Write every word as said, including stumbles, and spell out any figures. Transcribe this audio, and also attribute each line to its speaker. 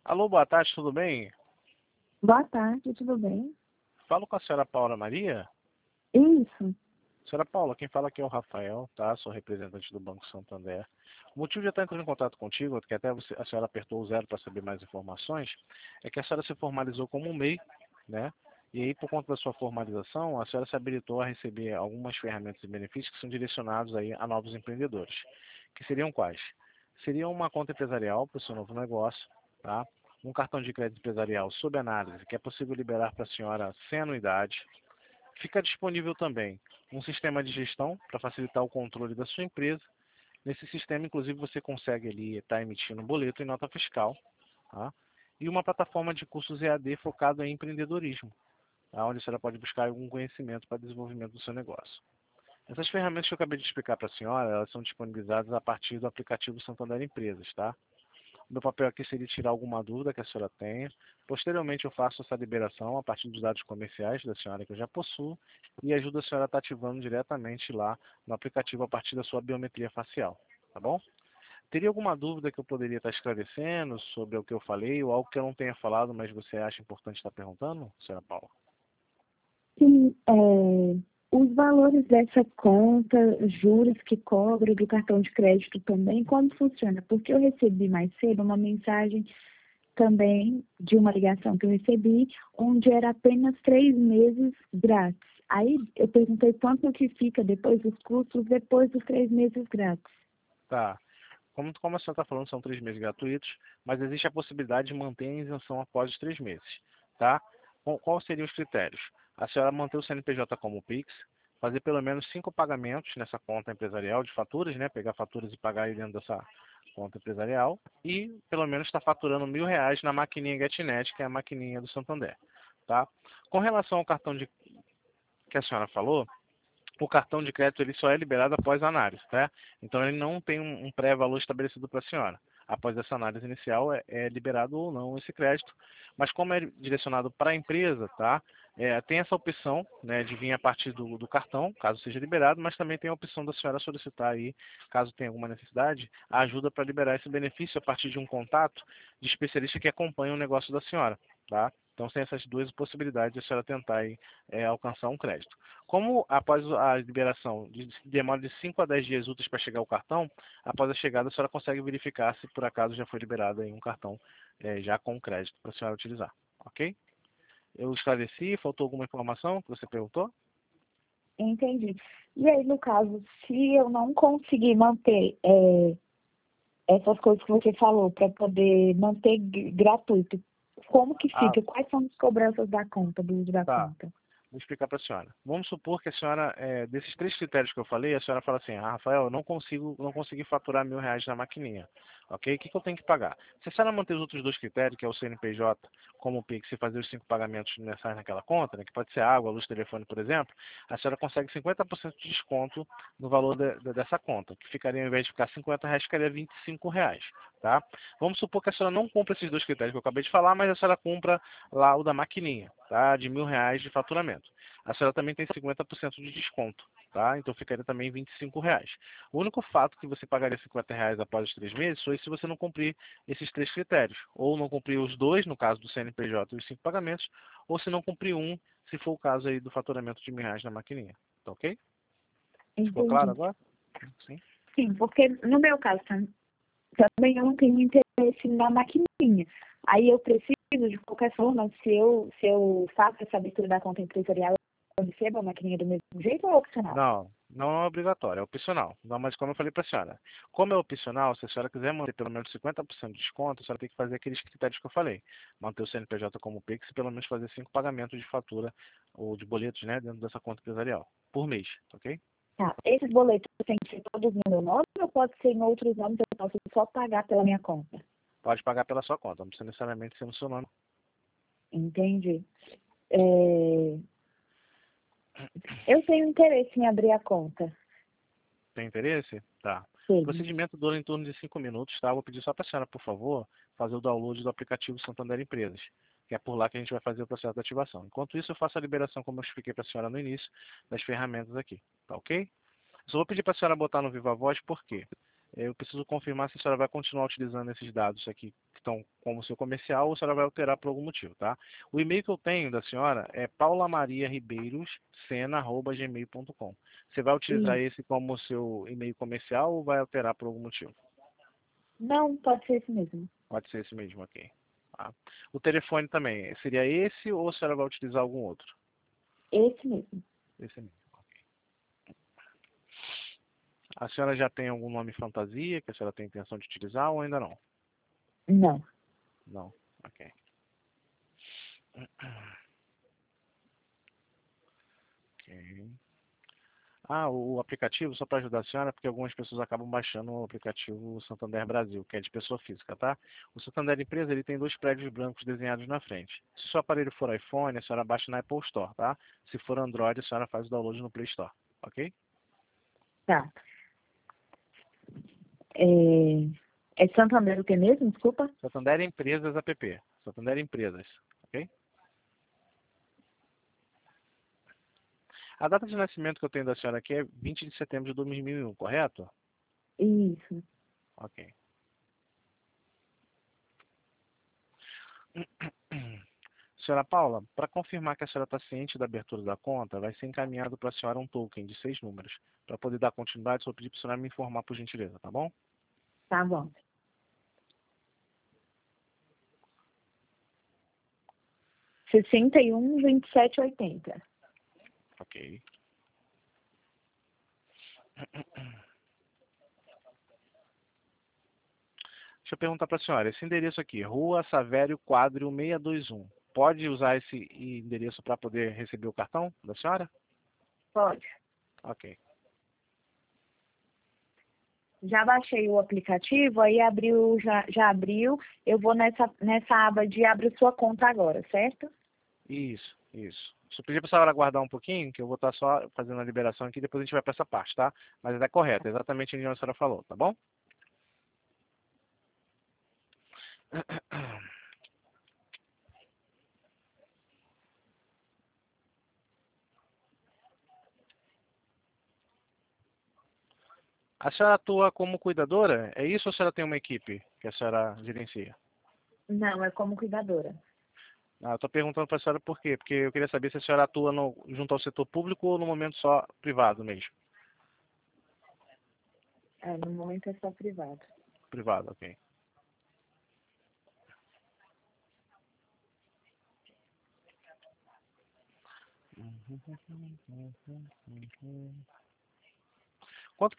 Speaker 1: Alô, boa tarde, tudo bem?
Speaker 2: Boa tarde, tudo bem?
Speaker 1: Falo com a senhora Paula Maria.
Speaker 2: Isso.
Speaker 1: Senhora Paula, quem fala aqui é o Rafael, tá? Sou representante do Banco Santander. O motivo de eu estar entrando em contato contigo, que até você, a senhora apertou o zero para saber mais informações, é que a senhora se formalizou como um M E I, né? E aí, por conta da sua formalização, a senhora se habilitou a receber algumas ferramentas e benefícios que são direcionados aí a novos empreendedores. Que seriam quais? Seria uma conta empresarial para o seu novo negócio, tá? Um cartão de crédito empresarial sob análise, que é possível liberar para a senhora sem anuidade. Fica disponível também um sistema de gestão para facilitar o controle da sua empresa. Nesse sistema, inclusive, você consegue ali estar emitindo um boleto e nota fiscal, tá? E uma plataforma de cursos E A D focado em empreendedorismo, tá? Onde a senhora pode buscar algum conhecimento para desenvolvimento do seu negócio. Essas ferramentas que eu acabei de explicar para a senhora, elas são disponibilizadas a partir do aplicativo Santander Empresas, tá? Meu papel aqui seria tirar alguma dúvida que a senhora tenha. Posteriormente, eu faço essa liberação a partir dos dados comerciais da senhora que eu já possuo e ajudo a senhora a estar ativando diretamente lá no aplicativo a partir da sua biometria facial, tá bom? Teria alguma dúvida que eu poderia estar esclarecendo sobre o que eu falei ou algo que eu não tenha falado, mas você acha importante estar perguntando, senhora Paula?
Speaker 2: Sim, é, os valores dessa conta, juros que cobra do cartão de crédito também, como funciona? Porque eu recebi mais cedo uma mensagem também de uma ligação que eu recebi, onde era apenas três meses grátis. Aí eu perguntei quanto que fica depois dos custos, depois dos três meses grátis.
Speaker 1: Tá. Como, como a senhora está falando, são três meses gratuitos, mas existe a possibilidade de manter a isenção após os três meses, tá? Qual, qual seriam os critérios? A senhora manter o C N P J como Pix, fazer pelo menos cinco pagamentos nessa conta empresarial de faturas, né? Pegar faturas e pagar aí dentro dessa conta empresarial e pelo menos estar faturando mil reais na maquininha GetNet, que é a maquininha do Santander, tá? Com relação ao cartão de que a senhora falou, o cartão de crédito ele só é liberado após a análise, tá? Então ele não tem um, um pré-valor estabelecido para a senhora. Após essa análise inicial é, é liberado ou não esse crédito, mas como é direcionado para a empresa, tá? É, tem essa opção, né, de vir a partir do, do cartão, caso seja liberado, mas também tem a opção da senhora solicitar aí, caso tenha alguma necessidade, a ajuda para liberar esse benefício a partir de um contato de especialista que acompanha o negócio da senhora, tá? Então tem essas duas possibilidades de a senhora tentar aí, é, alcançar um crédito. Como após a liberação de, demora de cinco a dez dias úteis para chegar o cartão, após a chegada a senhora consegue verificar se por acaso já foi liberado aí um cartão é, já com crédito para a senhora utilizar, ok? Eu esclareci, faltou alguma informação que você perguntou?
Speaker 2: Entendi. E aí, no caso, se eu não conseguir manter é, essas coisas que você falou, para poder manter g- gratuito, como que
Speaker 1: Ah,
Speaker 2: fica? Quais são as cobranças da conta, do uso da
Speaker 1: tá.
Speaker 2: conta?
Speaker 1: Vou explicar para a senhora. Vamos supor que a senhora, é, desses três critérios que eu falei, a senhora fala assim, ah, Rafael, eu não consigo, não consegui faturar mil reais na maquininha, ok? O que, que eu tenho que pagar? Se a senhora manter os outros dois critérios, que é o C N P J, como o Pix, e fazer os cinco pagamentos mensais naquela conta, né, que pode ser água, luz, telefone, por exemplo, a senhora consegue cinquenta por cento de desconto no valor de- de- dessa conta, que ficaria, ao invés de ficar cinquenta reais, ficaria vinte e cinco reais, tá? Vamos supor que a senhora não cumpra esses dois critérios que eu acabei de falar, mas a senhora cumpra lá o da maquininha, tá? De mil reais de faturamento. A senhora também tem cinquenta por cento de desconto, tá? Então ficaria também vinte e cinco reais. O único fato que você pagaria cinquenta reais após os três meses foi se você não cumprir esses três critérios. Ou não cumprir os dois, no caso do C N P J e os cinco pagamentos, ou se não cumprir um, se for o caso aí do faturamento de mil reais na maquininha. Tá ok? Ficou claro
Speaker 2: Entendi.
Speaker 1: agora? Sim.
Speaker 2: Sim, porque no meu caso tam- também eu não tenho interesse na maquininha. Aí eu preciso, de qualquer forma, se eu, se eu faço essa abertura da conta empresarial, eu recebo a maquininha do mesmo jeito ou é opcional?
Speaker 1: Não, não é obrigatório, é opcional. Não, mas como eu falei para a senhora, como é opcional, se a senhora quiser manter pelo menos cinquenta por cento de desconto, a senhora tem que fazer aqueles critérios que eu falei. Manter o C N P J como Pix e pelo menos fazer cinco pagamentos de fatura ou de boletos, né, dentro dessa conta empresarial, por mês, ok?
Speaker 2: Tá. Esses boletos têm que ser todos no meu nome ou pode ser em outros nomes? Eu posso só pagar pela minha conta?
Speaker 1: Pode pagar pela sua conta, não precisa necessariamente ser no seu nome.
Speaker 2: Entendi. É, eu tenho interesse em abrir a conta.
Speaker 1: Tem interesse? Tá. O
Speaker 2: Sim.
Speaker 1: procedimento dura em torno de cinco minutos, tá? Vou pedir só para a senhora, por favor, fazer o download do aplicativo Santander Empresas, que é por lá que a gente vai fazer o processo de ativação. Enquanto isso, eu faço a liberação, como eu expliquei para a senhora no início, das ferramentas aqui, tá ok? Só vou pedir para a senhora botar no Viva Voz, por quê? Eu preciso confirmar se a senhora vai continuar utilizando esses dados aqui que estão como seu comercial ou a senhora vai alterar por algum motivo, tá? O e-mail que eu tenho da senhora é paulamariaribeirossena arroba gmail ponto com. Você vai utilizar
Speaker 2: Isso.
Speaker 1: esse como seu e-mail comercial ou vai alterar por algum motivo?
Speaker 2: Não, pode ser esse mesmo.
Speaker 1: Pode ser esse mesmo, ok. Tá? O telefone também, seria esse ou a senhora vai utilizar algum outro?
Speaker 2: Esse mesmo.
Speaker 1: Esse mesmo. A senhora já tem algum nome fantasia que a senhora tem intenção de utilizar ou ainda não?
Speaker 2: Não.
Speaker 1: Não, ok. Ok. Ah, o aplicativo, só para ajudar a senhora, porque algumas pessoas acabam baixando o aplicativo Santander Brasil, que é de pessoa física, tá? O Santander Empresa, ele tem dois prédios brancos desenhados na frente. Se o seu aparelho for iPhone, a senhora baixa na Apple Store, tá? Se for Android, a senhora faz o download no Play Store, ok?
Speaker 2: Tá. É, é Santander o que mesmo? Desculpa.
Speaker 1: Santander Empresas app. Santander Empresas, ok? A data de nascimento que eu tenho da senhora aqui é vinte de setembro de dois mil e um, correto?
Speaker 2: Isso.
Speaker 1: Ok. Senhora Paula, para confirmar que a senhora está ciente da abertura da conta, vai ser encaminhado para a senhora um token de seis números. Para poder dar continuidade, só pedir para a senhora me informar por gentileza, tá bom?
Speaker 2: Tá bom. sessenta e um, vinte e sete, oitenta.
Speaker 1: Ok. Deixa eu perguntar para a senhora, esse endereço aqui, Rua Savério Quadrio seiscentos e vinte e um, pode usar esse endereço para poder receber o cartão da senhora?
Speaker 2: Pode.
Speaker 1: Ok.
Speaker 2: Já baixei o aplicativo, aí abriu, já, já abriu. Eu vou nessa, nessa aba de abre sua conta agora, certo?
Speaker 1: Isso, isso. Só pedir para a senhora aguardar um pouquinho, que eu vou estar só fazendo a liberação aqui, depois a gente vai para essa parte, tá? Mas é correto, é exatamente onde a senhora falou, tá bom? A senhora atua como cuidadora? É isso ou a senhora tem uma equipe que a senhora gerencia?
Speaker 2: Não, é como cuidadora.
Speaker 1: Ah, eu estou perguntando para a senhora por quê? Porque eu queria saber se a senhora atua no, junto ao setor público ou no momento só privado mesmo.
Speaker 2: É, no momento é só privado.
Speaker 1: Privado, ok.